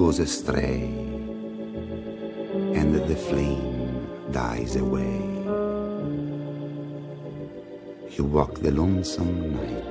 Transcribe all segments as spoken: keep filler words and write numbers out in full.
goes astray, and the flame dies away. You walk the lonesome night.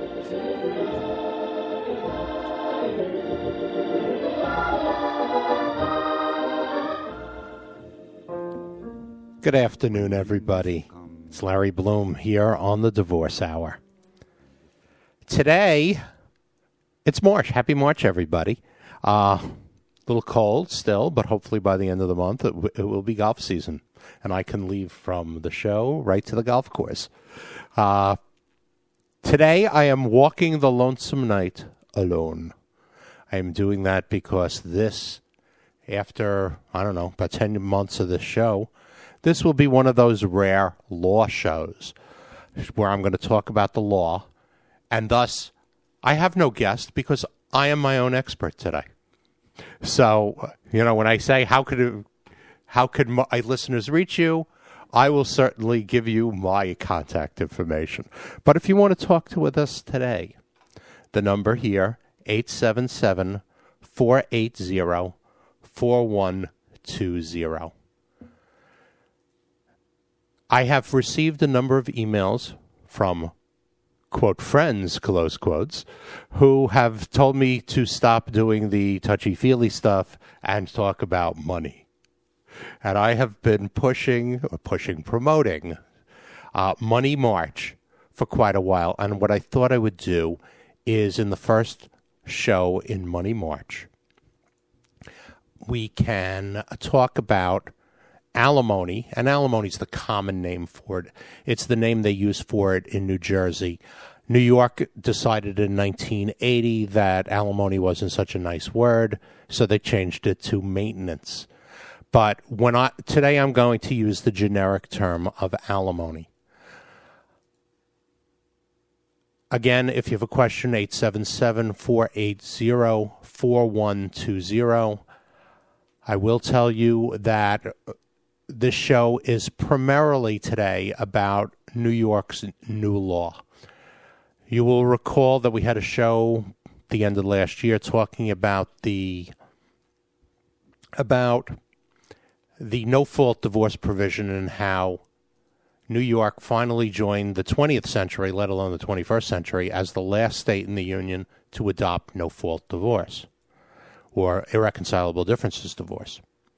Good afternoon, everybody. It's Larry Bloom here on the Divorce Hour. Today, it's March. Happy March, everybody. Uh, a little cold still, but hopefully by the end of the month, it, w- it will be golf season. And I can leave from the show right to the golf course. Uh, today, I am walking the lonesome night alone. I am doing that because this, after, I don't know, about ten months of this show, this will be one of those rare law shows where I'm going to talk about the law, and thus I have no guest because I am my own expert today. So, you know, when I say how could it, how could my listeners reach you, I will certainly give you my contact information. But if you want to talk to with us today, the number here, eight seven seven, four eight zero, four one two zero. I have received a number of emails from, quote, friends, close quotes, who have told me to stop doing the touchy-feely stuff and talk about money. And I have been pushing, or pushing, promoting uh, Money March for quite a while. And what I thought I would do is in the first show in Money March, we can talk about alimony, and alimony is the common name for it. It's the name they use for it in New Jersey. New York decided in nineteen eighty that alimony wasn't such a nice word, so they changed it to maintenance. But when I today I'm going to use the generic term of alimony. Again, if you have a question, eight seven seven, four eight zero, four one two zero. I will tell you that this show is primarily today about New York's new law. You will recall that we had a show at the end of last year talking about the about the no-fault divorce provision and how New York finally joined the twentieth century, let alone the twenty-first century, as the last state in the Union to adopt no-fault divorce or irreconcilable differences divorce.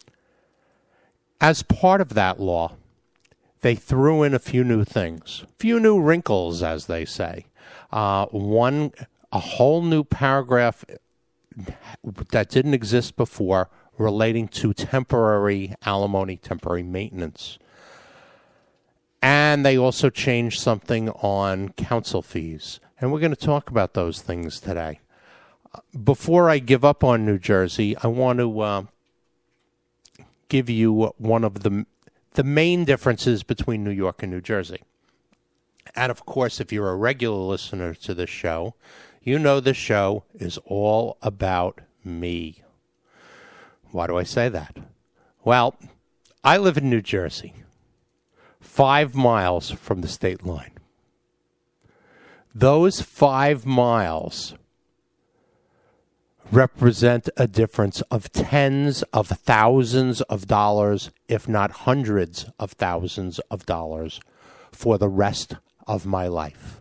As part of that law, they threw in a few new things, a few new wrinkles, as they say. Uh, one, a whole new paragraph that didn't exist before relating to temporary alimony, temporary maintenance. And they also changed something on counsel fees. And we're going to talk about those things today. Before I give up on New Jersey, I want to uh, give you one of the the main differences between New York and New Jersey. And of course, if you're a regular listener to this show, you know this show is all about me. Why do I say that? Well, I live in New Jersey, five miles from the state line. Those five miles represent a difference of tens of thousands of dollars, if not hundreds of thousands of dollars, for the rest of my life.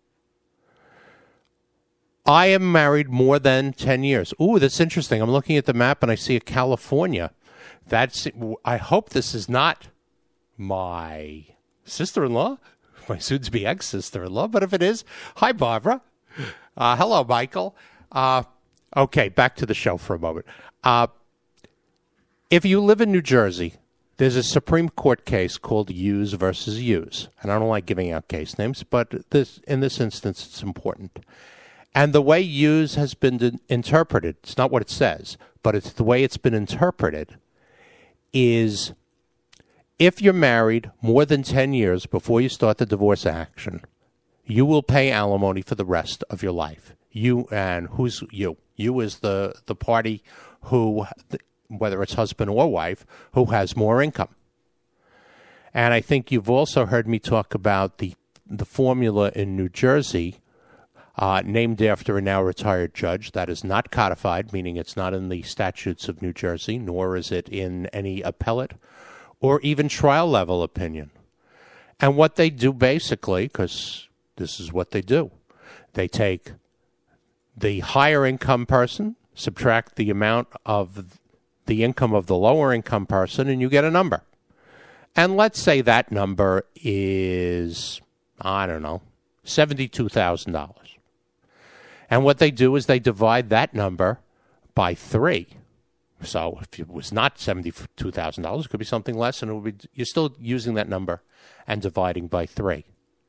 I am married more than ten years. Ooh, that's interesting. I'm looking at the map and I see a California. That's. I hope this is not my sister-in-law, my soon-to-be ex-sister-in-law, but if it is, hi, Barbara. Uh, hello, Michael. Uh, Okay, back to the show for a moment. Uh, if you live in New Jersey, there's a Supreme Court case called Hughes versus Hughes. And I don't like giving out case names, but this in this instance, it's important. And the way Hughes has been de- interpreted, it's not what it says, but it's the way it's been interpreted, is if you're married more than ten years before you start the divorce action, you will pay alimony for the rest of your life. You and who's you? You is the, the party who, whether it's husband or wife, who has more income. And I think you've also heard me talk about the the formula in New Jersey uh, named after a now retired judge. That is not codified, meaning it's not in the statutes of New Jersey, nor is it in any appellate or even trial level opinion. And what they do basically, because this is what they do, they take the higher income person, subtract the amount of the income of the lower income person, and you get a number. And let's say that number is, I don't know, seventy-two thousand dollars. And what they do is they divide that number by three. So if it was not seventy-two thousand dollars, it could be something less, and it would be, you're still using that number and dividing by three.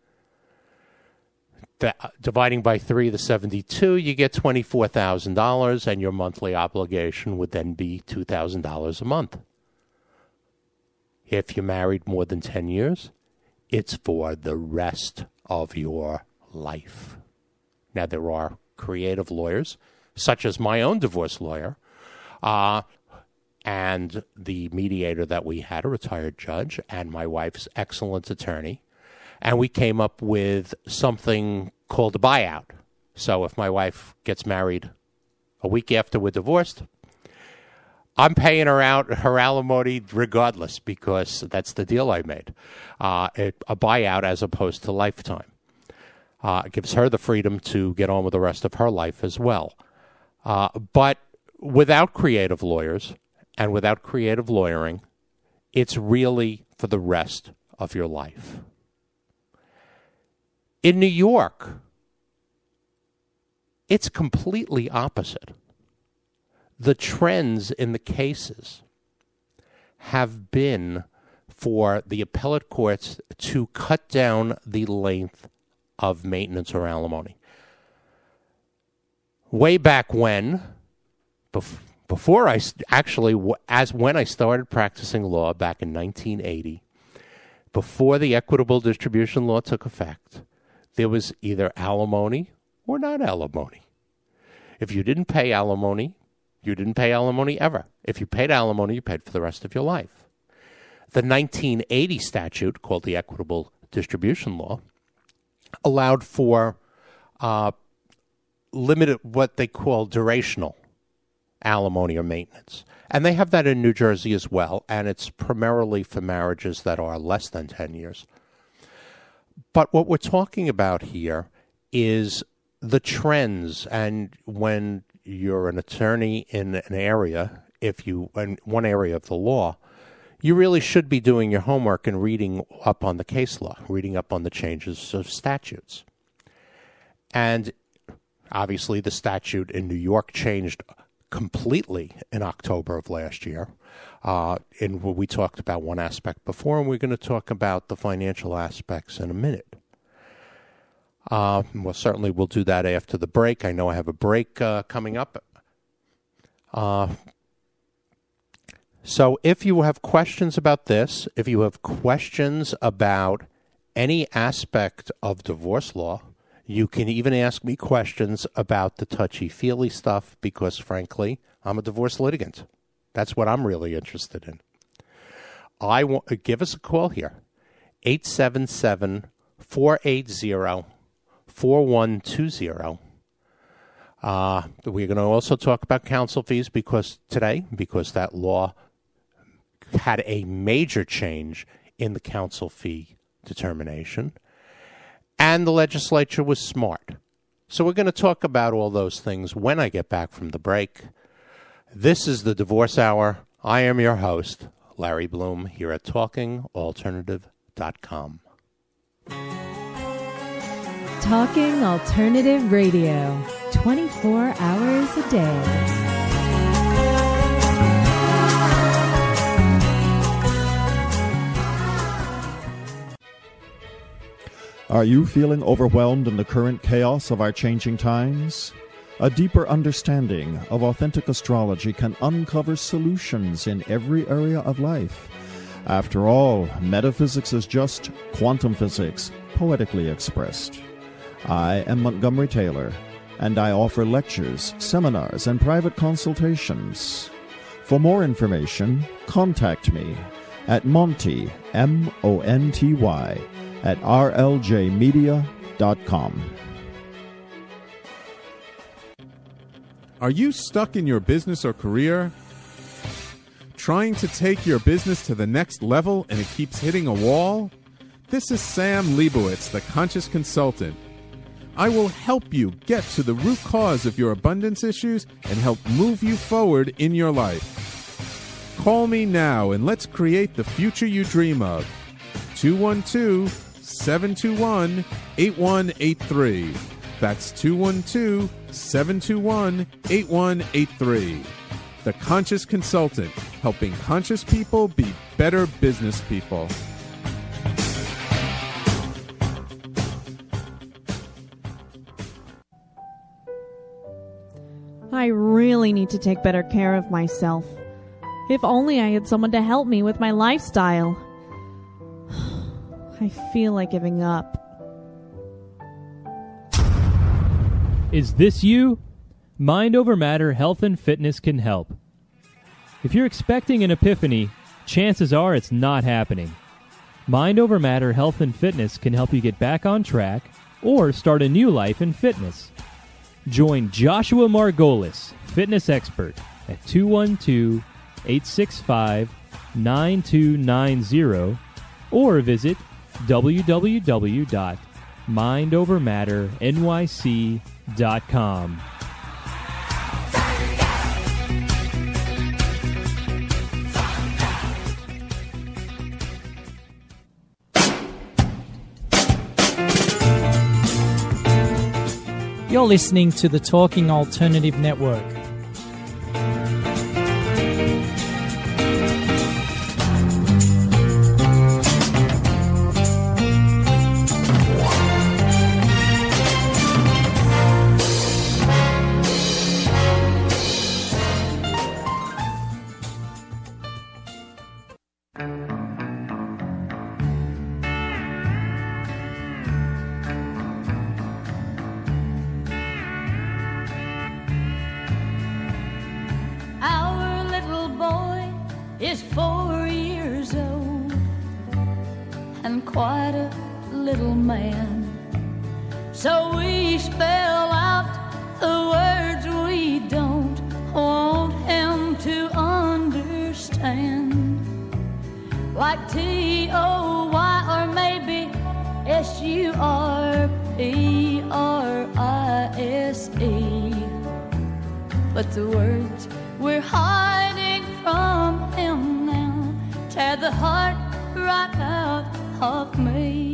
The, uh, dividing by three, the seventy-two, you get twenty-four thousand dollars, and your monthly obligation would then be two thousand dollars a month. If you're married more than ten years, it's for the rest of your life. Now, there are creative lawyers, such as my own divorce lawyer, uh, and the mediator that we had, a retired judge, and my wife's excellent attorney. And we came up with something called a buyout. So if my wife gets married a week after we're divorced, I'm paying her out her alimony regardless, because that's the deal I made. Uh, it, a buyout as opposed to lifetime. Uh, it gives her the freedom to get on with the rest of her life as well. Uh, but without creative lawyers and without creative lawyering, it's really for the rest of your life. In New York, it's completely opposite. The trends in the cases have been for the appellate courts to cut down the length of maintenance or alimony. Way back when, bef- before I actually, as when I started practicing law back in nineteen eighty, before the equitable distribution law took effect, there was either alimony or not alimony. If you didn't pay alimony, you didn't pay alimony ever. If you paid alimony, you paid for the rest of your life. The nineteen eighty statute, called the equitable distribution law, allowed for uh, limited, what they call durational alimony or maintenance. And they have that in New Jersey as well, and it's primarily for marriages that are less than ten years. But what we're talking about here is the trends, and when you're an attorney in an area, if you, in one area of the law, you really should be doing your homework and reading up on the case law, reading up on the changes of statutes. And obviously the statute in New York changed completely in October of last year. Uh, and we talked about one aspect before, and we're going to talk about the financial aspects in a minute. Uh, well, certainly we'll do that after the break. I know I have a break uh, coming up. Uh, so if you have questions about this, if you have questions about any aspect of divorce law, you can even ask me questions about the touchy-feely stuff, because, frankly, I'm a divorce litigant. That's what I'm really interested in. I want, give us a call here, eight seven seven, four eight zero, four one two zero. Uh, we're going to also talk about counsel fees because today, because that law had a major change in the counsel fee determination, and the legislature was smart. So we're going to talk about all those things when I get back from the break. This is the Divorce Hour. I am your host, Larry Bloom, here at talking alternative dot com. Talking Alternative Radio, twenty-four hours a day. Are you feeling overwhelmed in the current chaos of our changing times? A deeper understanding of authentic astrology can uncover solutions in every area of life. After all, metaphysics is just quantum physics, poetically expressed. I am Montgomery Taylor, and I offer lectures, seminars, and private consultations. For more information, contact me at Monty, M O N T Y, at r l j media dot com. Are you stuck in your business or career? Trying to take your business to the next level and it keeps hitting a wall? This is Sam Leibowitz, the Conscious Consultant. I will help you get to the root cause of your abundance issues and help move you forward in your life. Call me now and let's create the future you dream of. two one two, seven two one, eight one eight three. That's two one two, seven two one, eight one eight three. The Conscious Consultant, helping conscious people be better business people. I really need to take better care of myself. If only I had someone to help me with my lifestyle. I feel like giving up. Is this you? Mind Over Matter Health and Fitness can help. If you're expecting an epiphany, chances are it's not happening. Mind Over Matter Health and Fitness can help you get back on track or start a new life in fitness. Join Joshua Margolis, fitness expert, at two one two, eight six five, nine two nine zero or visit w w w dot mind over matter n y c dot com. You're listening to the Talking Alternative Network. is four years old and quite a little man. So we spell out the words we don't want him to understand, like T O Y or maybe S U R P R I S E. But the words we're hiding from him now tear the heart right out of me.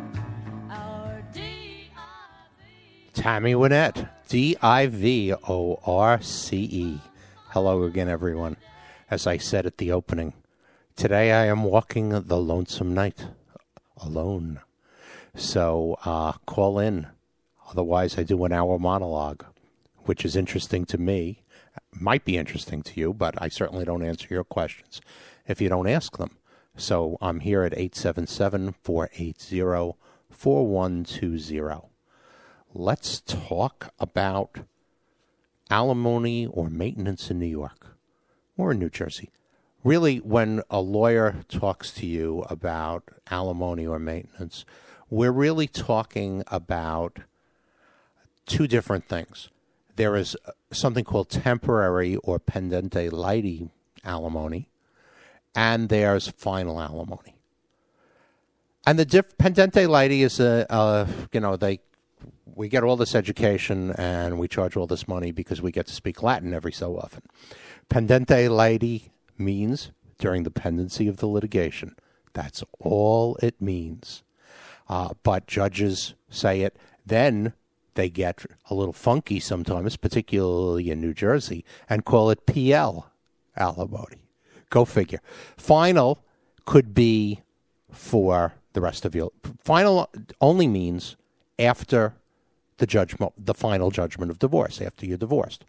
Our D I V Tammy Wynette, D I V O R C E. Hello again, everyone. As I said at the opening, today I am walking the lonesome night alone. So uh, call in. Otherwise, I do an hour monologue, which is interesting to me. Might be interesting to you, but I certainly don't answer your questions if you don't ask them. So I'm here at eight seven seven, four eight zero, four one two zero. Let's talk about alimony or maintenance in New York or in New Jersey. Really, when a lawyer talks to you about alimony or maintenance, we're really talking about two different things. There is something called temporary or pendente lite alimony, and there's final alimony. And the diff- pendente lite is a, a, you know, they we get all this education and we charge all this money because we get to speak Latin every so often. Pendente lite means during the pendency of the litigation. That's all it means. Uh, but judges say it. Then they get a little funky sometimes, particularly in New Jersey, and call it P L alimony. Go figure. Final could be for the rest of your... Final only means after the judgment, the final judgment of divorce, after you're divorced.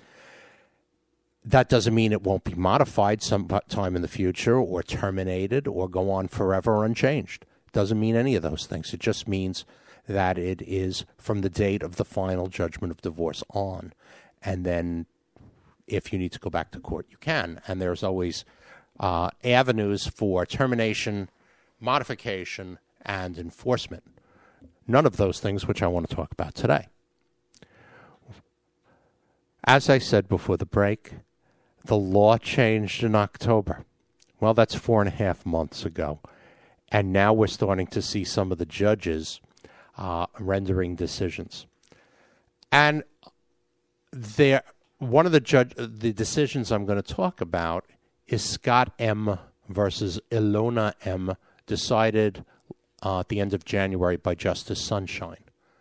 That doesn't mean it won't be modified sometime in the future or terminated or go on forever unchanged. It doesn't mean any of those things. It just means that it is from the date of the final judgment of divorce on. And then if you need to go back to court, you can. And there's always uh, avenues for termination, modification, and enforcement. None of those things which I want to talk about today. As I said before the break, the law changed in October. Well, that's four and a half months ago. And now we're starting to see some of the judges uh, rendering decisions. And there, one of the judge, the decisions I'm going to talk about is Scott M. versus Ilona M., decided uh, at the end of January by Justice Sunshine.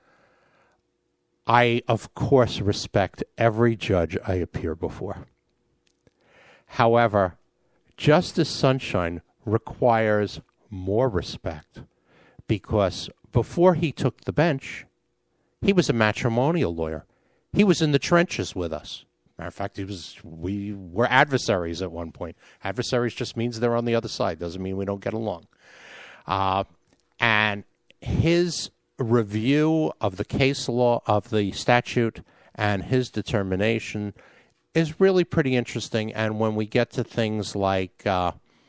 I, of course, respect every judge I appear before. However, Justice Sunshine requires more respect because before he took the bench, he was a matrimonial lawyer. He was in the trenches with us. Matter of fact, he was. We were adversaries at one point. Adversaries just means they're on the other side. Doesn't mean we don't get along. Uh, and his review of the case law, of the statute, and his determination is really pretty interesting. And when we get to things like uh,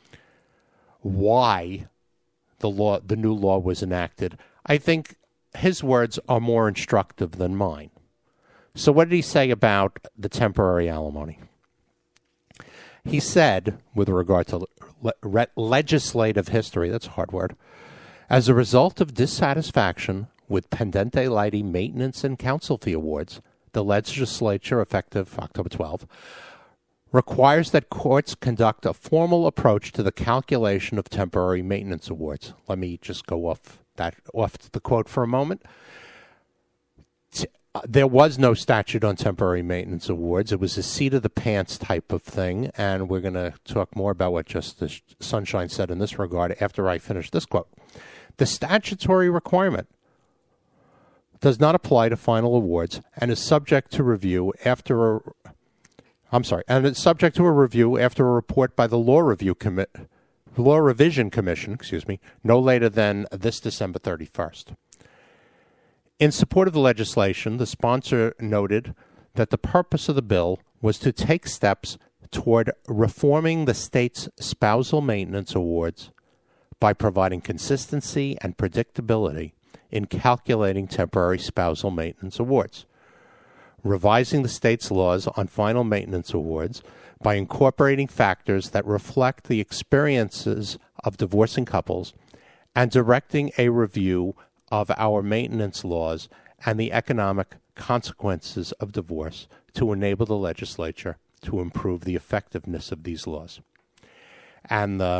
why the law, the new law was enacted, I think his words are more instructive than mine. So what did he say about the temporary alimony? He said, with regard to le- le- legislative history, that's a hard word, as a result of dissatisfaction with pendente lite maintenance and counsel fee awards, the legislature, effective October twelfth, requires that courts conduct a formal approach to the calculation of temporary maintenance awards. Let me just go off that off the quote for a moment. T- uh, there was no statute on temporary maintenance awards. It was a seat-of-the-pants type of thing, and we're going to talk more about what Justice Sunshine said in this regard after I finish this quote. The statutory requirement does not apply to final awards and is subject to review after a I'm sorry, and it's subject to a review after a report by the Law Review Commi- Law Revision Commission, excuse me, no later than this December thirty-first. In support of the legislation, the sponsor noted that the purpose of the bill was to take steps toward reforming the state's spousal maintenance awards by providing consistency and predictability in calculating temporary spousal maintenance awards, revising the state's laws on final maintenance awards by incorporating factors that reflect the experiences of divorcing couples, and directing a review of our maintenance laws and the economic consequences of divorce to enable the legislature to improve the effectiveness of these laws. And the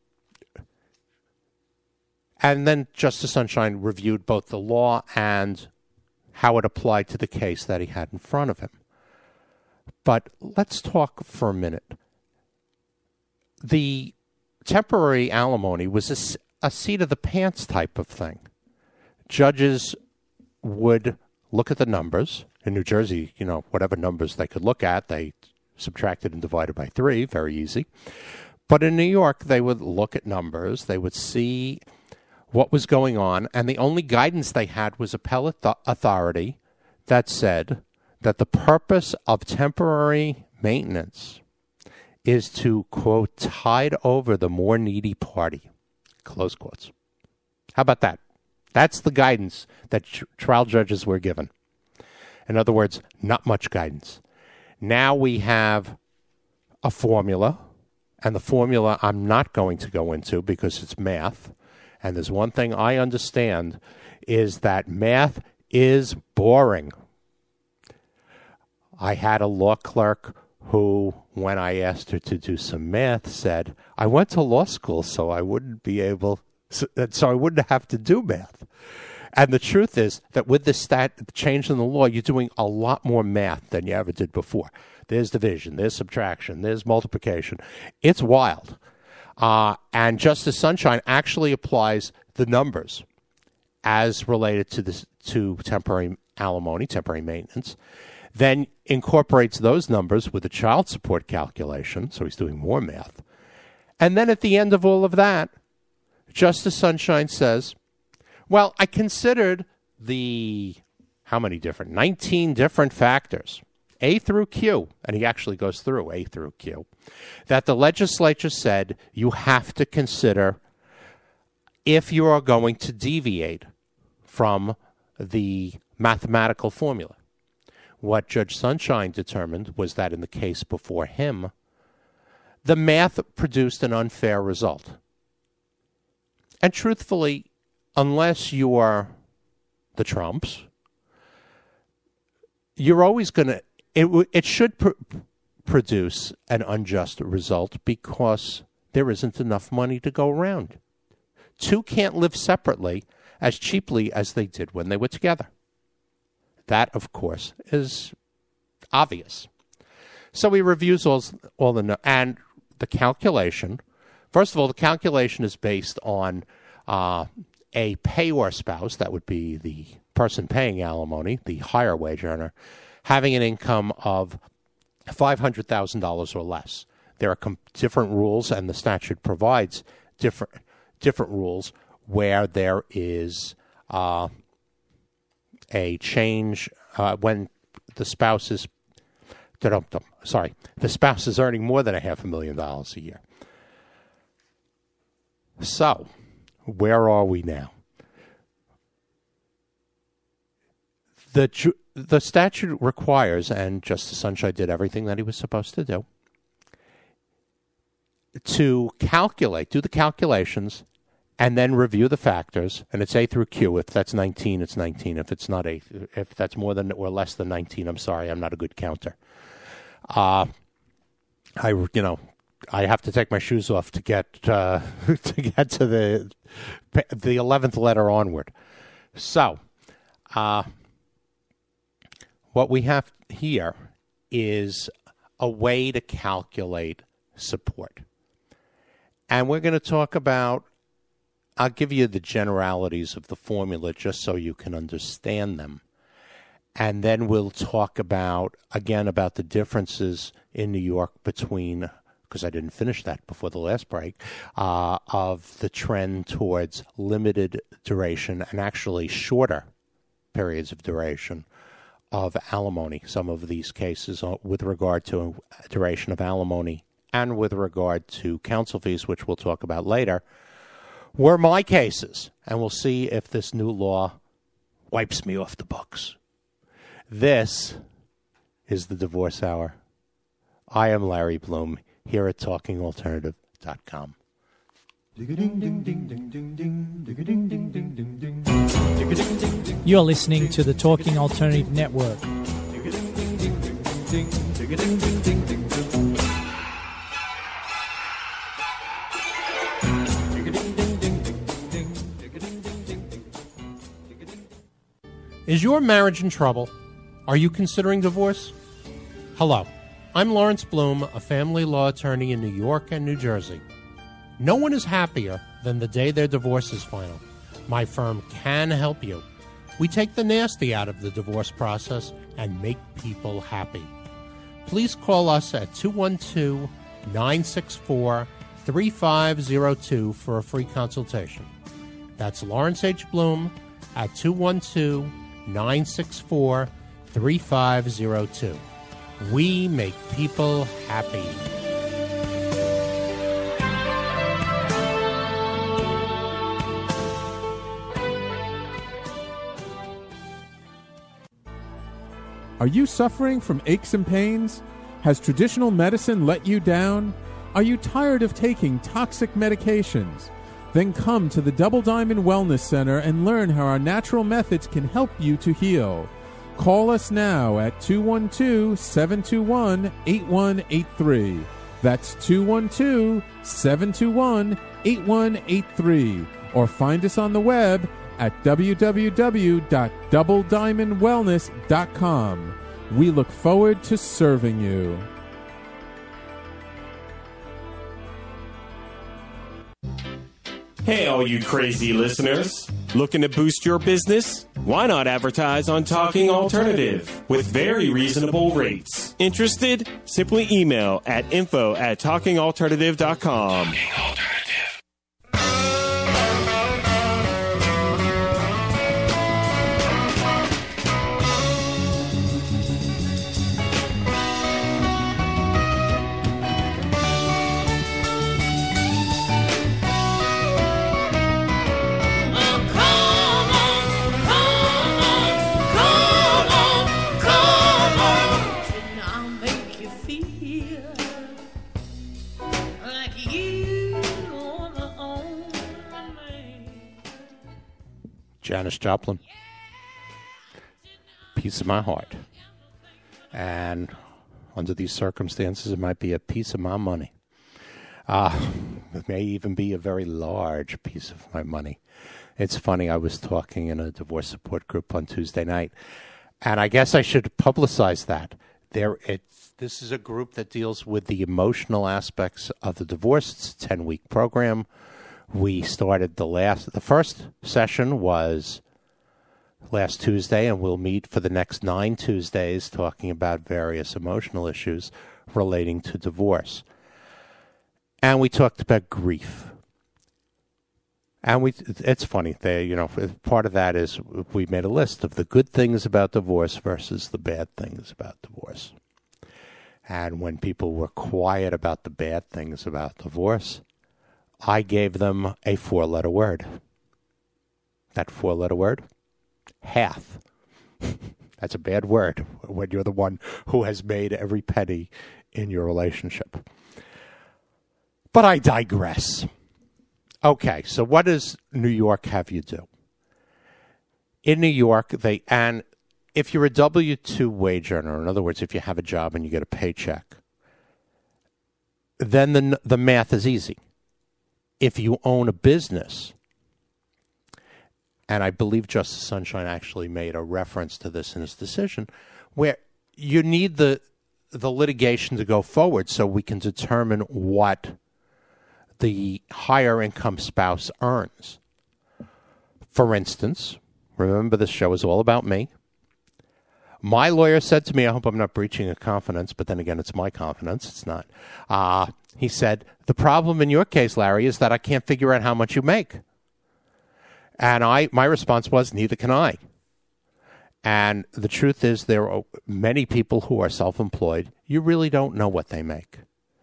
And then Justice Sunshine reviewed both the law and how it applied to the case that he had in front of him. But let's talk for a minute. The temporary alimony was a, a seat-of-the-pants type of thing. Judges would look at the numbers. In New Jersey, you know, whatever numbers they could look at, they subtracted and divided by three, very easy. But in New York, they would look at numbers. They would see what was going on, and the only guidance they had was appellate th- authority that said that the purpose of temporary maintenance is to, quote, tide over the more needy party, close quotes. How about that? That's the guidance that tr- trial judges were given. In other words, not much guidance. Now we have a formula, and the formula I'm not going to go into because it's math. And there's one thing I understand is that math is boring. I had a law clerk who, when I asked her to do some math, said, I went to law school so I wouldn't be able, so, so I wouldn't have to do math. And the truth is that with this stat change in the law, you're doing a lot more math than you ever did before. There's division, there's subtraction, there's multiplication. It's wild. Uh, and Justice Sunshine actually applies the numbers as related to this, to temporary alimony, temporary maintenance, then incorporates those numbers with the child support calculation, so he's doing more math. And then at the end of all of that, Justice Sunshine says, well, I considered the, how many different, nineteen different factors, A through Q, and he actually goes through A through Q, that the legislature said you have to consider if you are going to deviate from the mathematical formula. What Judge Sunshine determined was that in the case before him, the math produced an unfair result. And truthfully, unless you are the Trumps, you're always going to, it, it should pr- produce an unjust result because there isn't enough money to go around. Two can't live separately as cheaply as they did when they were together. That, of course, is obvious. So he reviews all, all the, and the calculation. First of all, the calculation is based on uh, a payor spouse, that would be the person paying alimony, the higher wage earner, having an income of five hundred thousand dollars or less. There are com- different rules, and the statute provides different different rules where there is uh, a change uh, when the spouse is, sorry, the spouse is earning more than a half a million dollars a year. So, where are we now? The the statute requires, and Justice Sunshine did everything that he was supposed to do, to calculate, do the calculations, and then review the factors, and it's A through Q. If that's nineteen, it's nineteen. If it's not A, if that's more than or less than nineteen, I'm sorry, I'm not a good counter. Uh, I, you know, I have to take my shoes off to get uh, to get to the the eleventh letter onward. So, uh, what we have here is a way to calculate support, and we're going to talk about. I'll give you the generalities of the formula just so you can understand them. And then we'll talk about, again, about the differences in New York between, because I didn't finish that before the last break, uh, of the trend towards limited duration and actually shorter periods of duration of alimony. Some of these cases with regard to duration of alimony and with regard to counsel fees, which we'll talk about later, were my cases, and we'll see if this new law wipes me off the books. This is the Divorce Hour. I am Larry Bloom here at talking alternative dot com. You're listening to the Talking Alternative Network. Is your marriage in trouble? Are you considering divorce? Hello, I'm Lawrence Bloom, a family law attorney in New York and New Jersey. No one is happier than the day their divorce is final. My firm can help you. We take the nasty out of the divorce process and make people happy. Please call us at two one two, nine six four, three five zero two for a free consultation. That's Lawrence H. Bloom at two one two, nine six four, three five zero two. We make people happy. Are you suffering from aches and pains? Has traditional medicine let you down? Are you tired of taking toxic medications? Then come to the Double Diamond Wellness Center and learn how our natural methods can help you to heal. Call us now at two one two, seven two one, eight one eight three. That's two one two, seven two one, eight one eight three. Or find us on the web at w w w dot double diamond wellness dot com. We look forward to serving you. Hey, all you crazy listeners. Looking to boost your business? Why not advertise on Talking Alternative with very reasonable rates? Interested? Simply email at info at talking alternative dot com. Talking Alternative. Come Janis Joplin. Piece of my heart. And under these circumstances, it might be a piece of my money. Uh, it may even be a very large piece of my money. It's funny, I was talking in a divorce support group on Tuesday night, and I guess I should publicize that. There, it's, this is a group that deals with the emotional aspects of the divorce. It's a ten-week program. We started the last, the first session was last Tuesday, and we'll meet for the next nine Tuesdays talking about various emotional issues relating to divorce. And we talked about grief. And we, it's funny, they, you know, part of that is we made a list of the good things about divorce versus the bad things about divorce. And when people were quiet about the bad things about divorce, I gave them a four-letter word. That four-letter word? Half. That's a bad word when you're the one who has made every penny in your relationship. But I digress. Okay, so what does New York have you do? In New York, they, and if you're a W two wage earner, in other words, if you have a job and you get a paycheck, then the the math is easy. If you own a business, and I believe Justice Sunshine actually made a reference to this in his decision, where you need the the litigation to go forward so we can determine what the higher income spouse earns. For instance, remember this show is all about me. My lawyer said to me, I hope I'm not breaching a confidence, but then again, it's my confidence. It's not. Uh, he said, the problem in your case, Larry, is that I can't figure out how much you make. And I, my response was, neither can I. And the truth is there are many people who are self-employed. You really don't know what they make.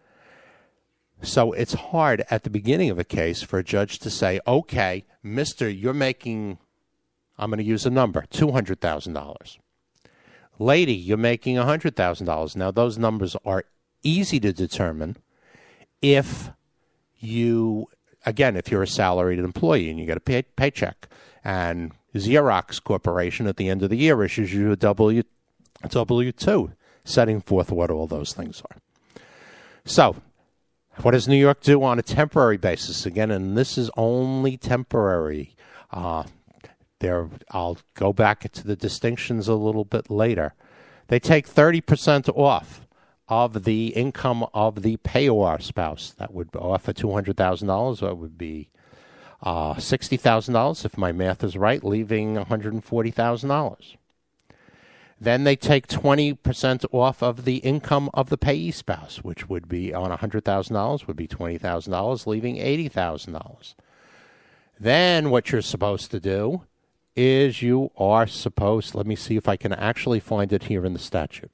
So it's hard at the beginning of a case for a judge to say, okay, mister, you're making, I'm going to use a number, two hundred thousand dollars. Lady, you're making one hundred thousand dollars. Now, those numbers are easy to determine if you, again, if you're a salaried employee and you get a pay, paycheck, and Xerox Corporation at the end of the year issues you a W two, setting forth what all those things are. So, what does New York do on a temporary basis? Again, and this is only temporary. Uh, there, I'll go back to the distinctions a little bit later. They take thirty percent off of the income of the payor spouse. That would offer two hundred thousand dollars. That would be uh, sixty thousand dollars, if my math is right, leaving one hundred forty thousand dollars. Then they take twenty percent off of the income of the payee spouse, which would be on one hundred thousand dollars, would be twenty thousand dollars, leaving eighty thousand dollars. Then what you're supposed to do is you are supposed, let me see if I can actually find it here in the statute.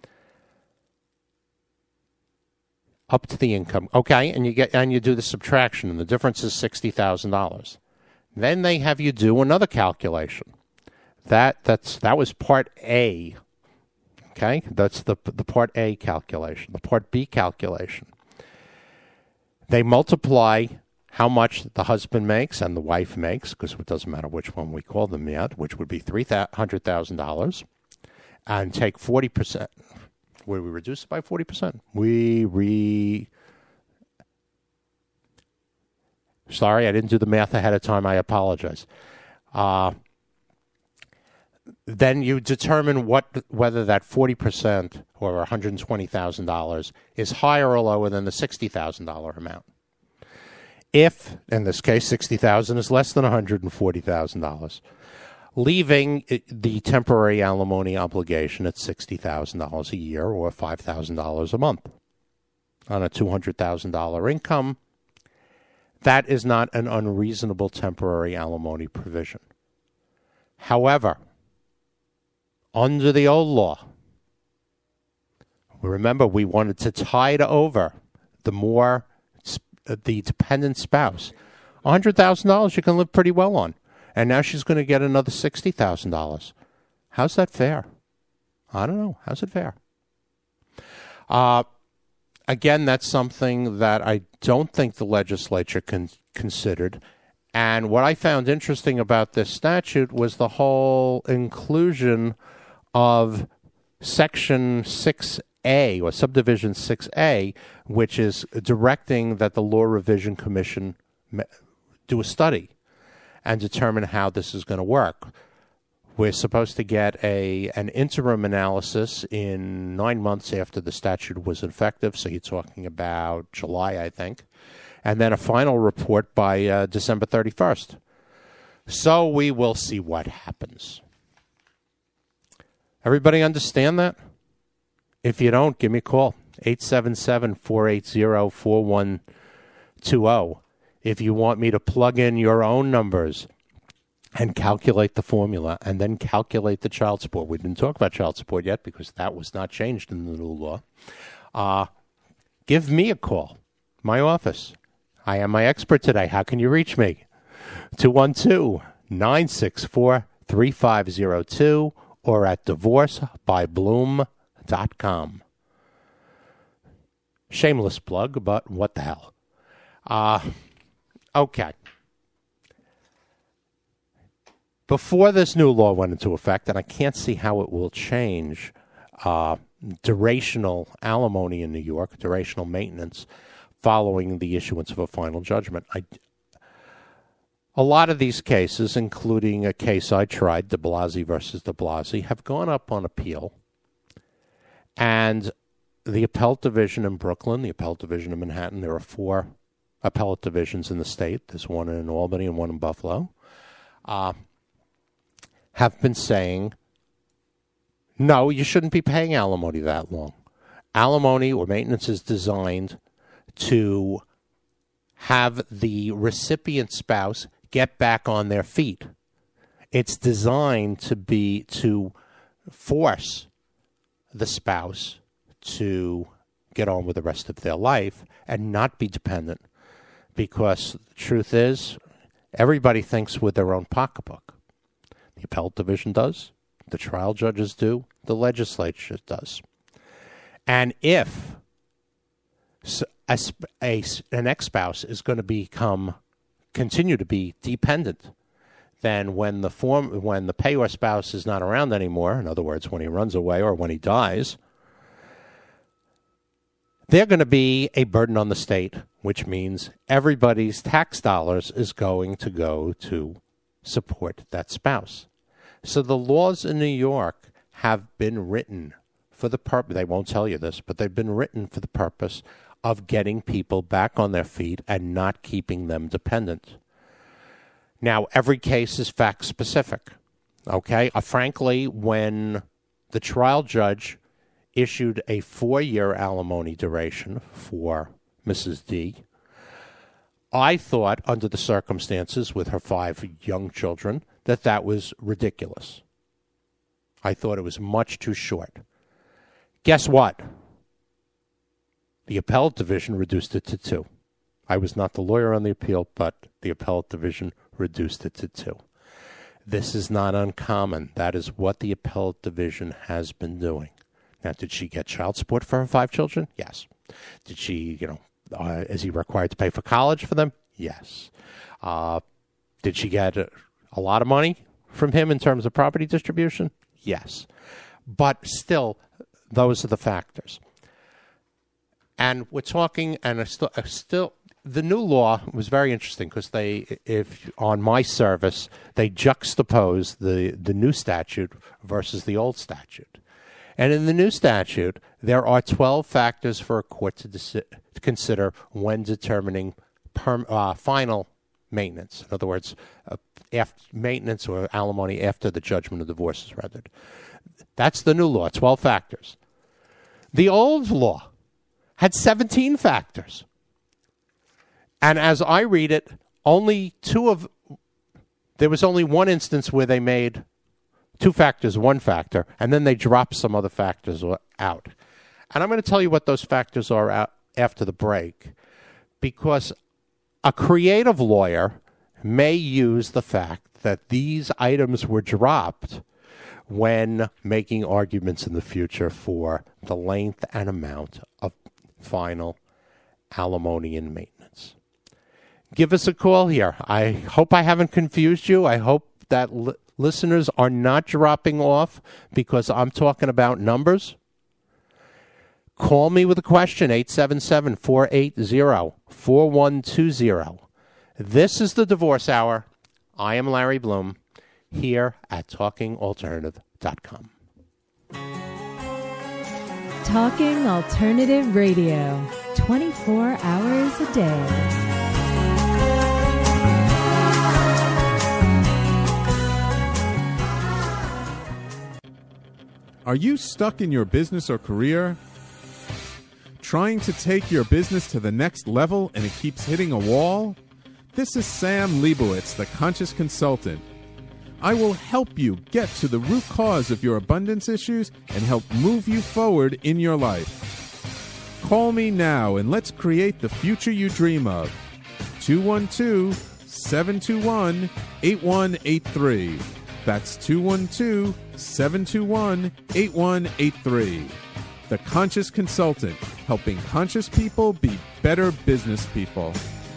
Up to the income. Okay, and you get and you do the subtraction, and the difference is sixty thousand dollars. Then they have you do another calculation. That that's that was part A. Okay, that's the the part A calculation. The part B calculation. They multiply how much the husband makes and the wife makes, because it doesn't matter which one we call them yet, which would be three hundred thousand dollars, and take forty percent. Where we reduce it by forty percent. We re. Sorry, I didn't do the math ahead of time. I apologize. Uh, then you determine what whether that forty percent or one hundred twenty thousand dollars is higher or lower than the sixty thousand dollars amount. If, in this case, sixty thousand dollars is less than one hundred forty thousand dollars, leaving the temporary alimony obligation at sixty thousand dollars a year or five thousand dollars a month on a two hundred thousand dollars income, that is not an unreasonable temporary alimony provision. However, under the old law, remember we wanted to tide over the more the dependent spouse. one hundred thousand dollars you can live pretty well on. And now she's going to get another sixty thousand dollars. How's that fair? I don't know. How's it fair? Uh, again, that's something that I don't think the legislature con- considered. And what I found interesting about this statute was the whole inclusion of Section six A, or Subdivision six A, which is directing that the Law Revision Commission do a study and determine how this is going to work. We're supposed to get a an interim analysis in nine months after the statute was effective, so you're talking about July, I think, and then a final report by uh, December thirty-first. So we will see what happens. Everybody understand that? If you don't, give me a call, eight seven seven, four eight zero, four one two zero. If you want me to plug in your own numbers and calculate the formula and then calculate the child support. We didn't talk about child support yet because that was not changed in the new law. Uh, give me a call, my office. I am my expert today. How can you reach me? two one two, nine six four, three five zero two or at divorce by bloom dot com. Shameless plug, but what the hell. Uh, okay. Before this new law went into effect, and I can't see how it will change uh, durational alimony in New York, durational maintenance, following the issuance of a final judgment. I, a lot of these cases, including a case I tried, de Blasi versus de Blasi, have gone up on appeal. And the appellate division in Brooklyn, the appellate division in Manhattan, there are four appellate divisions in the state. There's one in Albany and one in Buffalo. Uh, have been saying, no, you shouldn't be paying alimony that long. Alimony or maintenance is designed to have the recipient spouse get back on their feet. It's designed to be to force the spouse to get on with the rest of their life and not be dependent, because the truth is, everybody thinks with their own pocketbook. The appellate division does, the trial judges do, the legislature does. And if a, a, an ex-spouse is going to become, continue to be dependent, then when the form, when the payor spouse is not around anymore, in other words, when he runs away or when he dies, they're going to be a burden on the state, which means everybody's tax dollars is going to go to support that spouse. So the laws in New York have been written for the purpose, they won't tell you this, but they've been written for the purpose of getting people back on their feet and not keeping them dependent. Now, every case is fact-specific, okay? Uh, frankly, when the trial judge issued a four-year alimony duration for Missus D, I thought, under the circumstances with her five young children, that that was ridiculous. I thought it was much too short. Guess what? The appellate division reduced it to two. I was not the lawyer on the appeal, but the appellate division reduced it to two. This is not uncommon. That is what the appellate division has been doing. Now, did she get child support for her five children? Yes. Did she, you know, uh, is he required to pay for college for them? Yes. Uh, did she get a, a lot of money from him in terms of property distribution? Yes. But still, those are the factors. And we're talking, and I still, I still, the new law was very interesting because they, if on my service, they juxtapose the, the new statute versus the old statute. And in the new statute, there are twelve factors for a court to, deci- to consider when determining perm, uh, final maintenance. In other words, uh, after maintenance or alimony after the judgment of divorce is rendered. That's the new law, twelve factors. The old law had seventeen factors. And as I read it, only two of, there was only one instance where they made two factors, one factor, and then they dropped some other factors out. And I'm going to tell you what those factors are out after the break, because a creative lawyer may use the fact that these items were dropped when making arguments in the future for the length and amount of final alimony and maintenance. give us a call here. I hope I haven't confused you. I hope that li- listeners are not dropping off because I'm talking about numbers. Call me with a question, eight seven seven, four eight zero, four one two zero. This is the Divorce Hour. I am Larry Bloom here at talking alternative dot com. Talking Alternative Radio, twenty-four hours a day. Are you stuck in your business or career? Trying to take your business to the next level and it keeps hitting a wall? This is Sam Leibowitz, the Conscious Consultant. I will help you get to the root cause of your abundance issues and help move you forward in your life. Call me now and let's create the future you dream of. two one two, seven two one, eight one eight three. That's two one two, seven two one, eight one eight three. The Conscious Consultant, helping conscious people be better business people.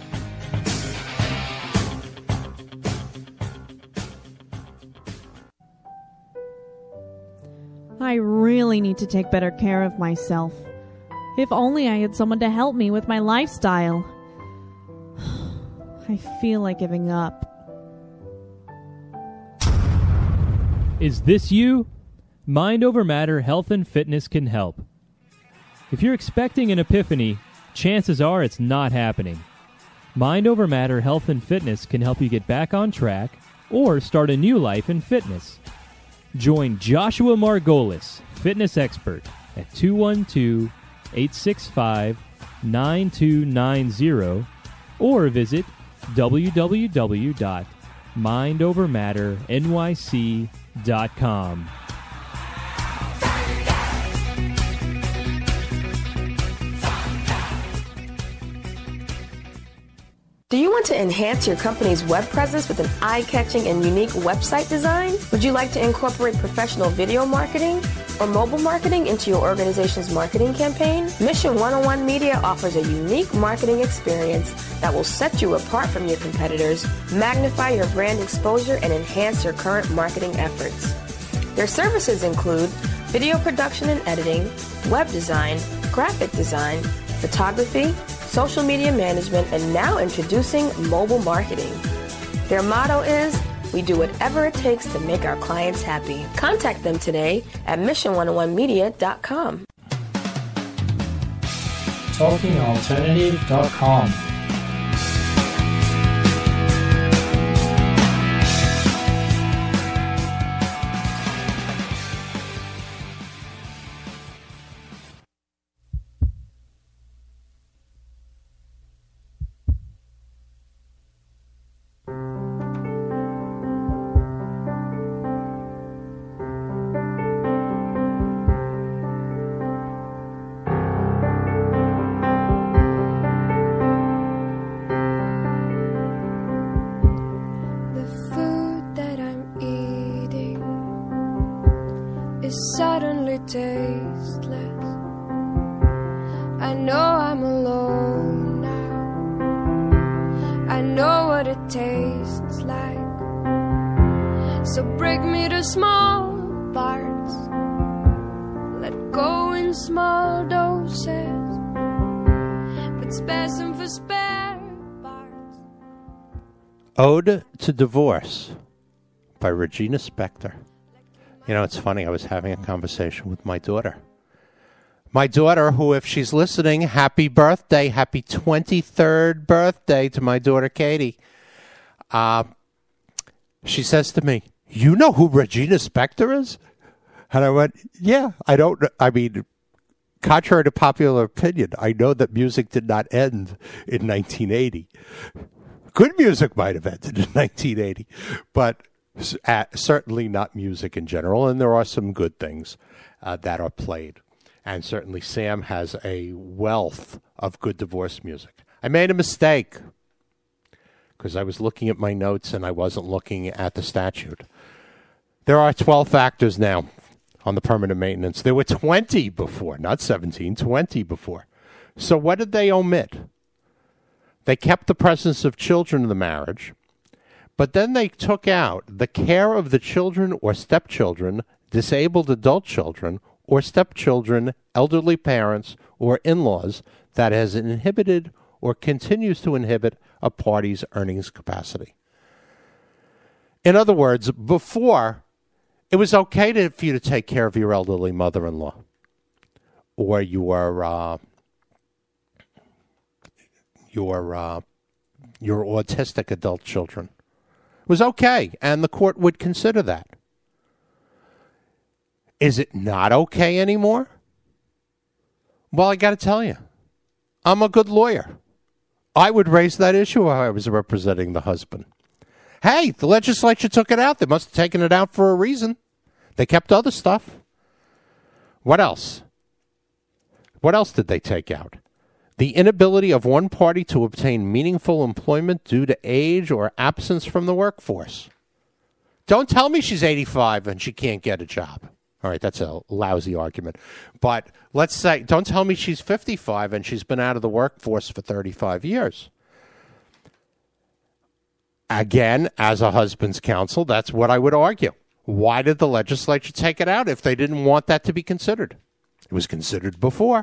I really need to take better care of myself. If only I had someone to help me with my lifestyle. I feel like giving up. Is this you? Mind Over Matter Health and Fitness can help. If you're expecting an epiphany, chances are it's not happening. Mind Over Matter Health and Fitness can help you get back on track or start a new life in fitness. Join Joshua Margolis, fitness expert, at two one two, eight six five, nine two nine zero or visit w w w dot mind over matter n y c dot com. Do you want to enhance your company's web presence with an eye-catching and unique website design? Would you like to incorporate professional video marketing or mobile marketing into your organization's marketing campaign? Mission one oh one Media offers a unique marketing experience that will set you apart from your competitors, magnify your brand exposure, and enhance your current marketing efforts. Their services include video production and editing, web design, graphic design, photography, social media management, and now introducing mobile marketing. Their motto is, we do whatever it takes to make our clients happy. Contact them today at mission one oh one media dot com. talking alternative dot com. tasteless. I know I'm alone now. I know what it tastes like. So break me to small parts. Let go in small doses. But spare some for spare parts. Ode to Divorce by Regina Spektor. You know, it's funny. I was having a conversation with my daughter. My daughter, who, if she's listening, happy birthday, happy twenty-third birthday to my daughter, Katie. Uh, she says to me, you know who Regina Spektor is? And I went, yeah, I don't know. I mean, contrary to popular opinion, I know that music did not end in nineteen eighty. Good music might have ended in nineteen eighty, but uh, certainly not music in general. And there are some good things uh, that are played. And certainly Sam has a wealth of good divorce music. I made a mistake because I was looking at my notes and I wasn't looking at the statute. There are twelve factors now on the permanent maintenance. There were twenty before, not seventeen, twenty before. So what did they omit? They kept the presence of children in the marriage, but then they took out the care of the children or stepchildren, disabled adult children, or stepchildren, elderly parents, or in-laws that has inhibited or continues to inhibit a party's earnings capacity. In other words, before, it was okay to, for you to take care of your elderly mother-in-law or your uh, your uh, your autistic adult children. It was okay, and the court would consider that. Is it not okay anymore? Well, I got to tell you, I'm a good lawyer. I would raise that issue if I was representing the husband. Hey, the legislature took it out. They must have taken it out for a reason. They kept other stuff. What else? What else did they take out? The inability of one party to obtain meaningful employment due to age or absence from the workforce. Don't tell me she's eighty-five and she can't get a job. All right, that's a lousy argument. But let's say, don't tell me she's fifty-five and she's been out of the workforce for thirty-five years. Again, as a husband's counsel, that's what I would argue. Why did the legislature take it out if they didn't want that to be considered? It was considered before.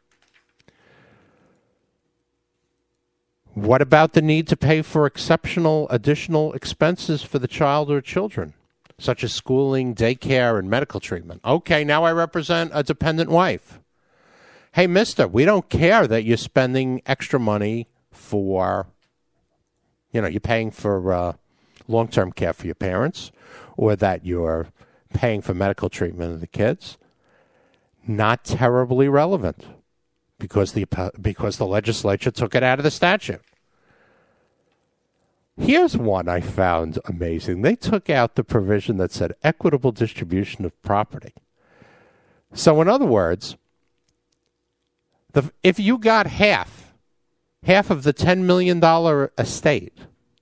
What about the need to pay for exceptional additional expenses for the child or children, such as schooling, daycare, and medical treatment? Okay, now I represent a dependent wife. Hey, mister, we don't care that you're spending extra money for, you know, you're paying for uh, long-term care for your parents, or that you're paying for medical treatment of the kids. Not terribly relevant because the because the legislature took it out of the statute. Here's one I found amazing. They took out the provision that said equitable distribution of property. So in other words, the, if you got half, half of the ten million dollars estate,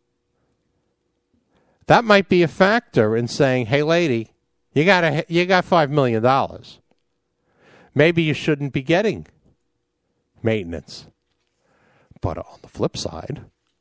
that might be a factor in saying, hey, lady, you got a, you got five million dollars. Maybe you shouldn't be getting maintenance. But on the flip side,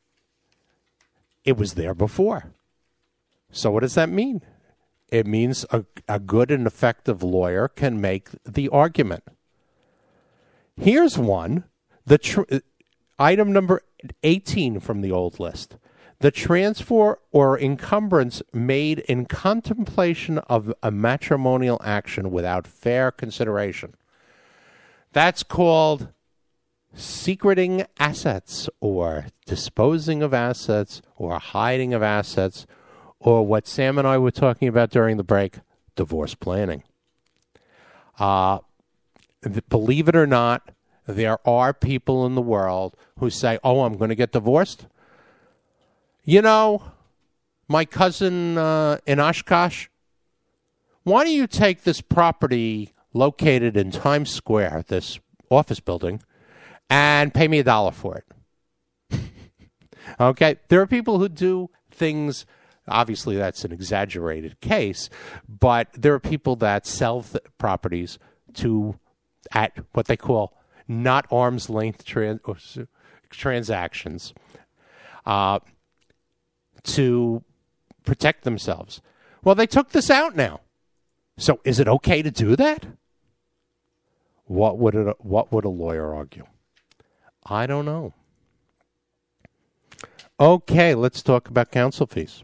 it was there before. So what does that mean? It means a, a good and effective lawyer can make the argument. Here's one, the tr- item number eighteen from the old list. The transfer or encumbrance made in contemplation of a matrimonial action without fair consideration. That's called secreting assets or disposing of assets or hiding of assets, or what Sam and I were talking about during the break, divorce planning. Uh, th- believe it or not, there are people in the world who say, oh, I'm going to get divorced. You know, my cousin uh, in Oshkosh, why don't you take this property located in Times Square, this office building, and pay me a dollar for it? Okay? There are people who do things, obviously that's an exaggerated case, but there are people that sell th- properties to, at what they call not arm's length trans- transactions, uh, to protect themselves. Well, they took this out now. So is it okay to do that? What would it, what would a lawyer argue? I don't know. Okay, let's talk about counsel fees.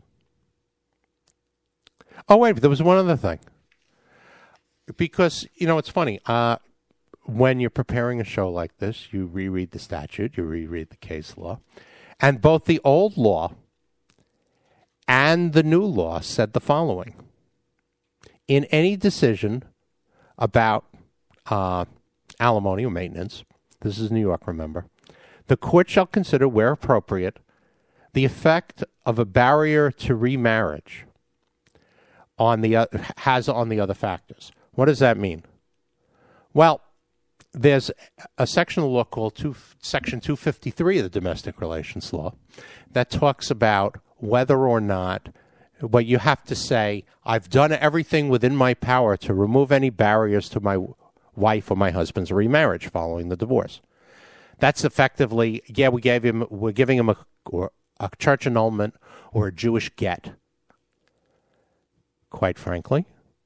Oh, wait, there was one other thing. Because, you know, it's funny. Uh, when you're preparing a show like this, you reread the statute, you reread the case law, and both the old law and the new law said the following. In any decision about uh, alimony or maintenance, this is New York, remember, the court shall consider, where appropriate, the effect of a barrier to remarriage on the uh, has on the other factors. What does that mean? Well, there's a section of the law called two, Section two fifty-three of the Domestic Relations Law that talks about whether or not, but you have to say, I've done everything within my power to remove any barriers to my wife or my husband's remarriage following the divorce. That's effectively, yeah, we gave him, we're giving him a, or a church annulment or a Jewish get. Quite frankly,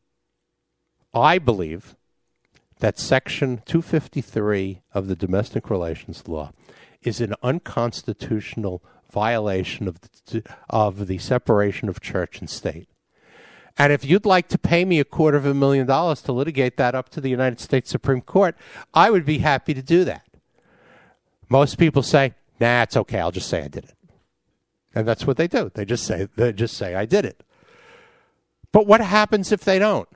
I believe that Section two fifty-three of the Domestic Relations Law is an unconstitutional violation of the, of the separation of church and state. And if you'd like to pay me a quarter of a million dollars to litigate that up to the United States Supreme Court, I would be happy to do that. Most people say, nah, it's okay, I'll just say I did it. And that's what they do. They just say, they just say I did it. But what happens if they don't?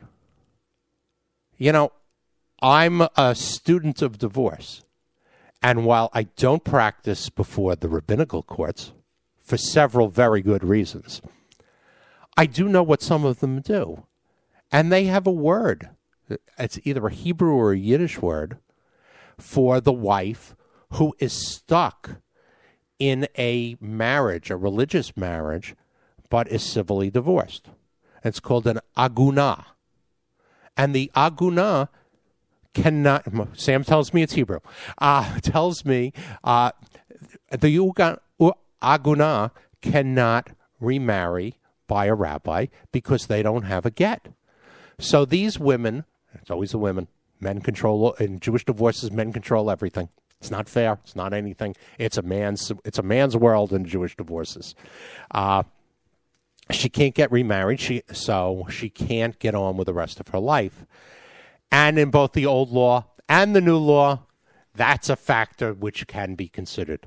You know, I'm a student of divorce. And while I don't practice before the rabbinical courts, for several very good reasons, I do know what some of them do. And they have a word. It's either a Hebrew or a Yiddish word for the wife who is stuck in a marriage, a religious marriage, but is civilly divorced. It's called an aguna. And the aguna cannot, Sam tells me it's Hebrew, uh, tells me uh, the aguna cannot remarry by a rabbi because they don't have a get. So these women, it's always the women, men control, in Jewish divorces, men control everything. It's not fair. It's not anything. It's a man's, it's a man's world in Jewish divorces. Uh, she can't get remarried, she, so she can't get on with the rest of her life. And in both the old law and the new law, that's a factor which can be considered.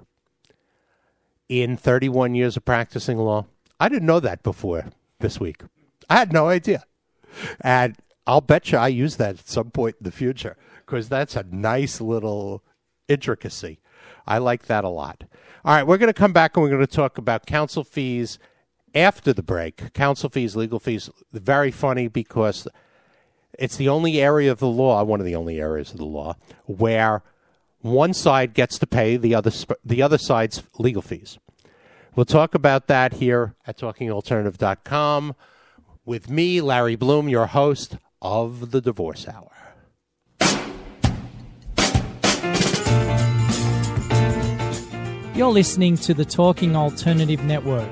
In thirty-one years of practicing law, I didn't know that before this week. I had no idea. And I'll bet you I use that at some point in the future because that's a nice little intricacy. I like that a lot. All right, we're going to come back and we're going to talk about counsel fees after the break. Counsel fees, legal fees, very funny because it's the only area of the law, one of the only areas of the law, where one side gets to pay the other the other side's legal fees. We'll talk about that here at talking alternative dot com with me, Larry Bloom, your host of The Divorce Hour. You're listening to the Talking Alternative Network.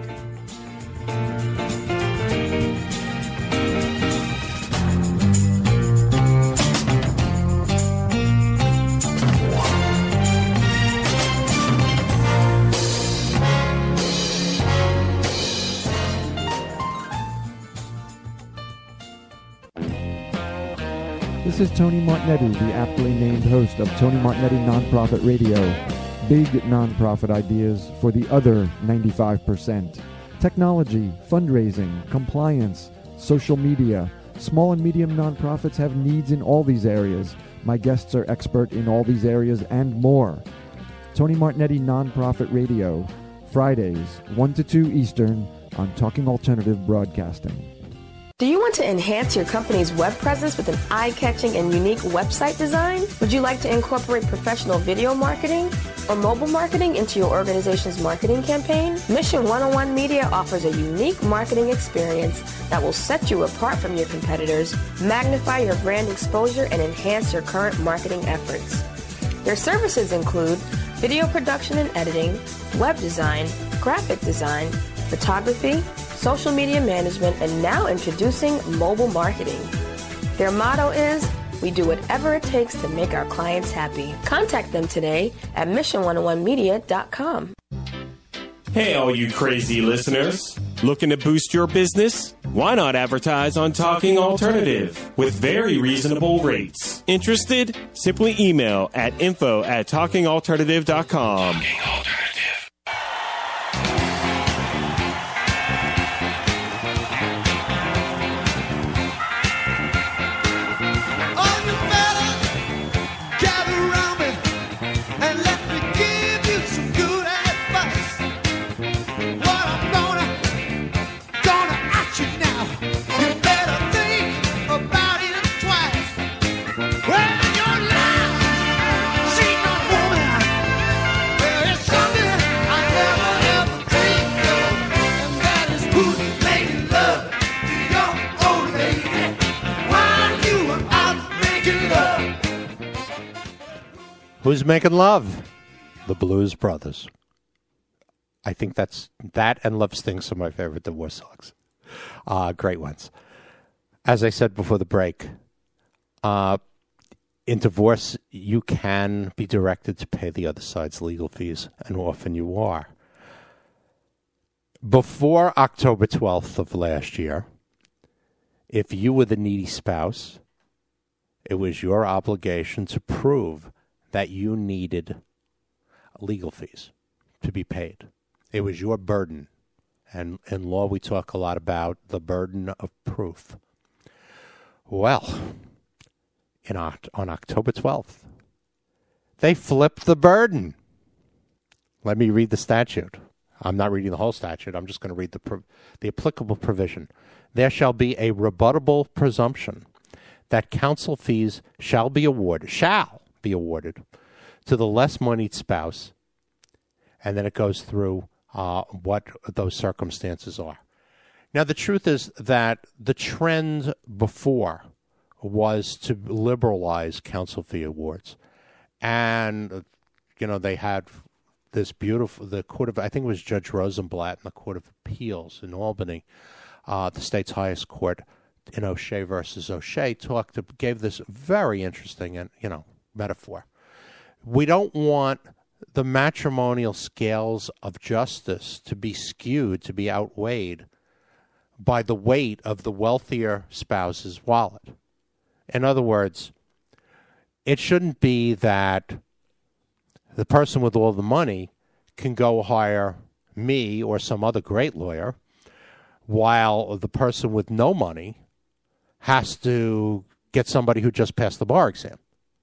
This is Tony Martignetti, the aptly named host of Tony Martignetti Nonprofit Radio. Big nonprofit ideas for the other ninety-five percent. Technology, fundraising, compliance, social media. Small and medium nonprofits have needs in all these areas. My guests are expert in all these areas and more. Tony Martignetti Nonprofit Radio, Fridays, one to two Eastern on Talking Alternative Broadcasting. Do you want to enhance your company's web presence with an eye-catching and unique website design? Would you like to incorporate professional video marketing or mobile marketing into your organization's marketing campaign? Mission one oh one Media offers a unique marketing experience that will set you apart from your competitors, magnify your brand exposure, and enhance your current marketing efforts. Their services include video production and editing, web design, graphic design, photography, social media management, and now introducing mobile marketing. Their motto is, we do whatever it takes to make our clients happy. Contact them today at mission one oh one media dot com. Hey, all you crazy listeners. Looking to boost your business? Why not advertise on Talking Alternative with very reasonable rates? Interested? Simply email at info at talking alternative dot com. Talking Alternative. Who's making love? the Blues Brothers. I think that's that and Love Stinks are my favorite divorce songs. Uh, great ones. As I said before the break, uh, in divorce, you can be directed to pay the other side's legal fees, and often you are. Before October twelfth of last year, if you were the needy spouse, it was your obligation to prove that you needed legal fees to be paid. It was your burden. And in law, we talk a lot about the burden of proof. Well, in, on October twelfth, they flipped the burden. Let me read the statute. I'm not reading the whole statute. I'm just going to read the the applicable provision. There shall be a rebuttable presumption that counsel fees shall be awarded, shall be awarded to the less moneyed spouse, and then it goes through uh, what those circumstances are. Now, the truth is that the trend before was to liberalize counsel fee awards, and you know they had this beautiful the court of I think it was Judge Rosenblatt in the Court of Appeals in Albany, uh, the state's highest court, in O'Shea versus O'Shea, talked to, gave this very interesting and you know metaphor. We don't want the matrimonial scales of justice to be skewed, to be outweighed by the weight of the wealthier spouse's wallet. In other words, it shouldn't be that the person with all the money can go hire me or some other great lawyer, while the person with no money has to get somebody who just passed the bar exam.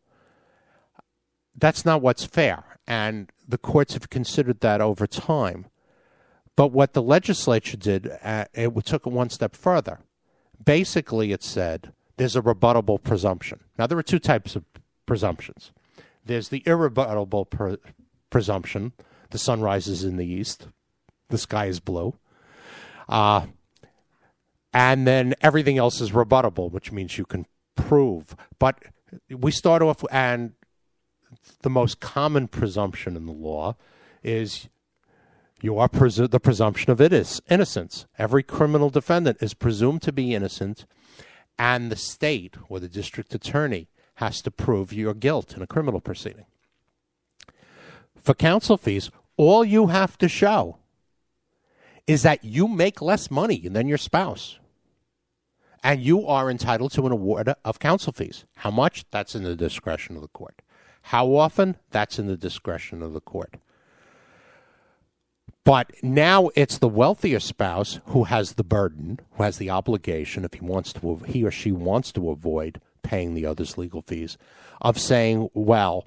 That's not what's fair, and the courts have considered that over time. But what the legislature did, uh, it took it one step further. Basically, it said there's a rebuttable presumption. Now, there are two types of presumptions. There's the irrebuttable pre- presumption. The sun rises in the east. The sky is blue. Uh, and then everything else is rebuttable, which means you can prove. But we start off, and the most common presumption in the law is you are presu- the presumption of it is innocence. Every criminal defendant is presumed to be innocent, and the state or the district attorney has to prove your guilt in a criminal proceeding. For counsel fees, all you have to show is that you make less money than your spouse, and you are entitled to an award of counsel fees. How much? That's in the discretion of the court. How often? That's in the discretion of the court. But now it's the wealthier spouse who has the burden, who has the obligation, if he wants to, he or she wants to avoid paying the other's legal fees, of saying, well,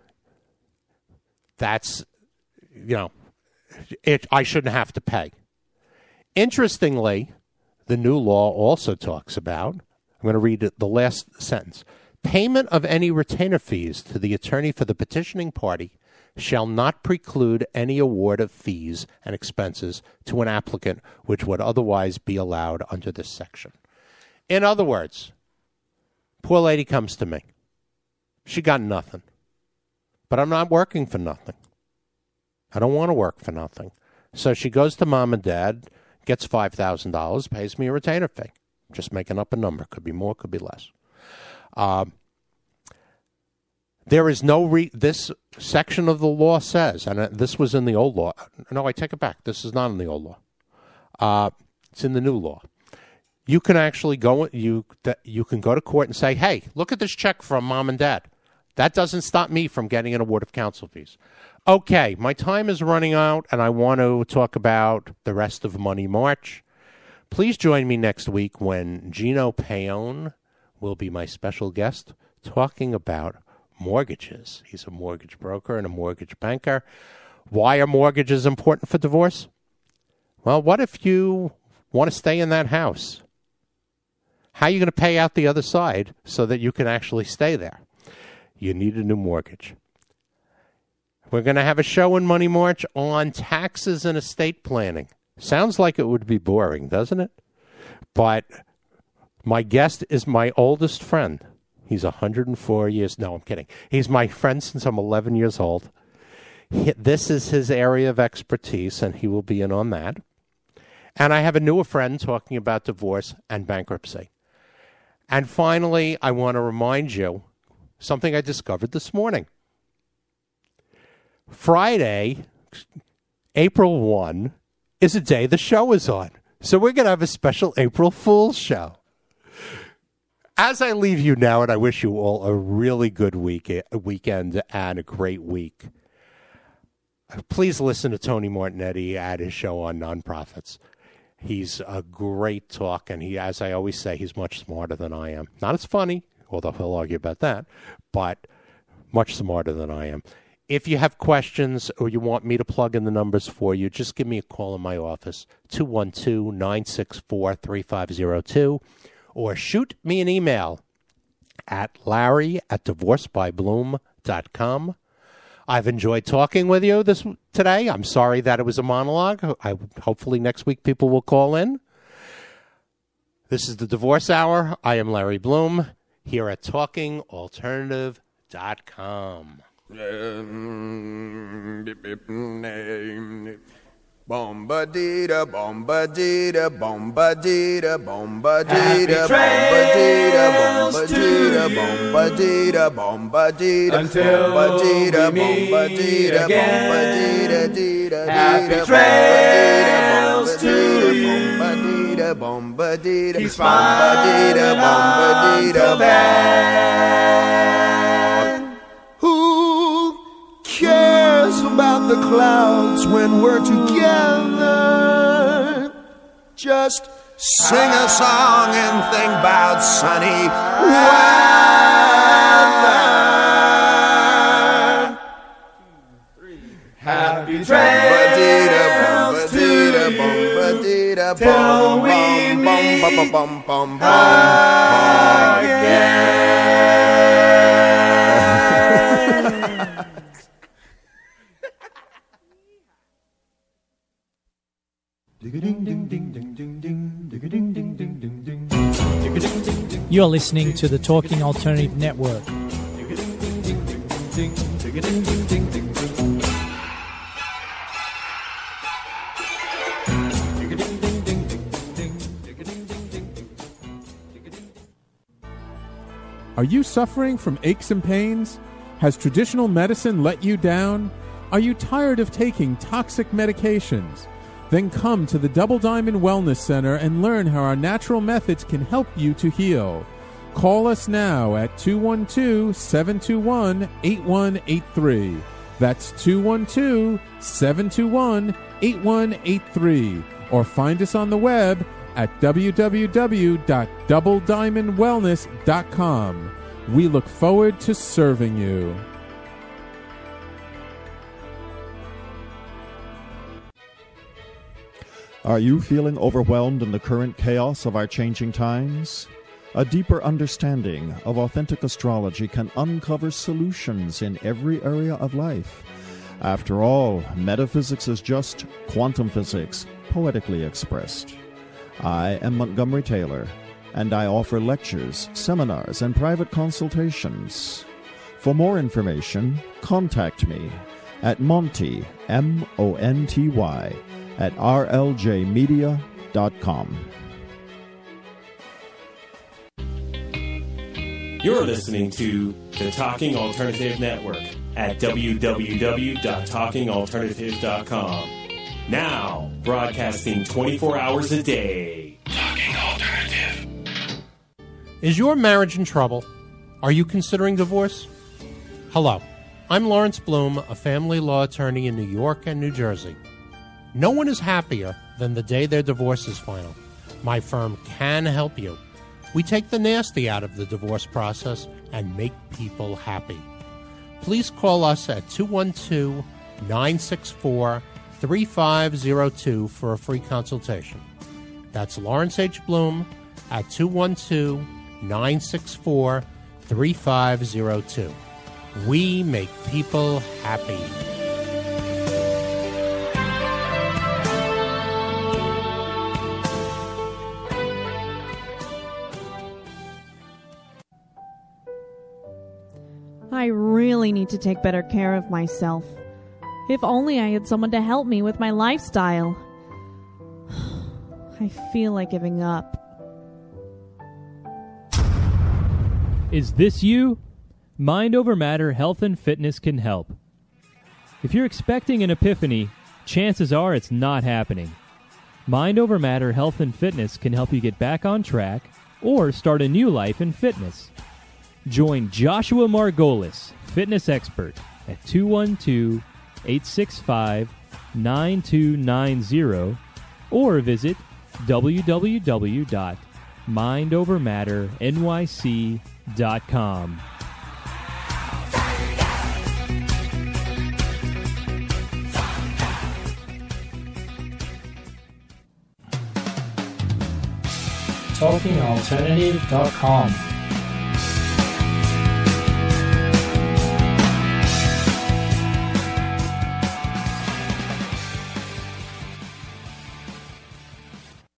that's, you know, it, I shouldn't have to pay. Interestingly, the new law also talks about, I'm going to read the last sentence, payment of any retainer fees to the attorney for the petitioning party shall not preclude any award of fees and expenses to an applicant which would otherwise be allowed under this section. In other words, poor lady comes to me. She got nothing. But I'm not working for nothing. I don't want to work for nothing. So she goes to mom and dad, gets five thousand dollars, pays me a retainer fee. Just making up a number. Could be more, could be less. Um, there is no, re- this section of the law says, and this was in the old law. No, I take it back. This is not in the old law. Uh, it's in the new law. You can actually go, you, you can go to court and say, hey, look at this check from mom and dad. That doesn't stop me from getting an award of counsel fees. Okay, my time is running out, and I want to talk about the rest of Money March. Please join me next week when Gino Paone will be my special guest talking about mortgages. He's a mortgage broker and a mortgage banker. Why are mortgages important for divorce? Well, what if you want to stay in that house? How are you going to pay out the other side so that you can actually stay there? You need a new mortgage. We're going to have a show in Money March on taxes and estate planning. Sounds like it would be boring, doesn't it? But my guest is my oldest friend. He's one hundred four years. No, I'm kidding. He's my friend since I'm eleven years old. He, this is his area of expertise, and he will be in on that. And I have a newer friend talking about divorce and bankruptcy. And finally, I want to remind you something I discovered this morning. Friday, April first, is a day the show is on. So we're going to have a special April Fool's show. As I leave you now, and I wish you all a really good week, a weekend and a great week, please listen to Tony Martignetti at his show on Nonprofits. He's a great talk, and he, as I always say, he's much smarter than I am. Not as funny, although he'll argue about that, but much smarter than I am. If you have questions or you want me to plug in the numbers for you, just give me a call in my office, two one two, nine six four, three five zero two, or shoot me an email at larry at divorce by bloom dot com. I've enjoyed talking with you this today. I'm sorry that it was a monologue. I, hopefully next week people will call in. This is the Divorce Hour. I am Larry Bloom here at talking alternative dot com. Bombadita, bombadita, bombadita, bombadita, bombadita, bombadita, bombadita, bombadita, until bombadita, we meet bombadita, again. bombadita, Happy trails to you. bombadita, bombadita, Keep smiling until then. Who cares about the clouds when we're together? Just sing a song and think about sunny weather. Happy trails to you till we meet again. You're listening to the Talking Alternative Network. Are you suffering from aches and pains? Has traditional medicine let you down? Are you tired of taking toxic medications? Then come to the Double Diamond Wellness Center and learn how our natural methods can help you to heal. Call us now at two one two, seven two one, eight one eight three. That's two one two, seven two one, eight one eight three. Or find us on the web at w w w dot double diamond wellness dot com. We look forward to serving you. Are you feeling overwhelmed in the current chaos of our changing times? A deeper understanding of authentic astrology can uncover solutions in every area of life. After all, metaphysics is just quantum physics, poetically expressed. I am Montgomery Taylor, and I offer lectures, seminars, and private consultations. For more information, contact me at Monty, M O N T Y, at r l j media dot com. You're listening to the Talking Alternative Network at w w w dot talking alternative dot com. Now, broadcasting twenty-four hours a day. Talking Alternative. Is your marriage in trouble? Are you considering divorce? Hello, I'm Lawrence Bloom, a family law attorney in New York and New Jersey. No one is happier than the day their divorce is final. My firm can help you. We take the nasty out of the divorce process and make people happy. Please call us at two one two, nine six four, three five zero two for a free consultation. That's Lawrence H. Bloom at two one two, nine six four, three five zero two. We make people happy. I really need to take better care of myself. If only I had someone to help me with my lifestyle. I feel like giving up. Is this you? Mind Over Matter Health and Fitness can help. If you're expecting an epiphany, chances are it's not happening. Mind Over Matter Health and Fitness can help you get back on track or start a new life in fitness. Join Joshua Margolis, fitness expert, at two one two, eight six five, nine two nine zero or visit w w w dot mind over matter n y c dot com. talking alternative dot com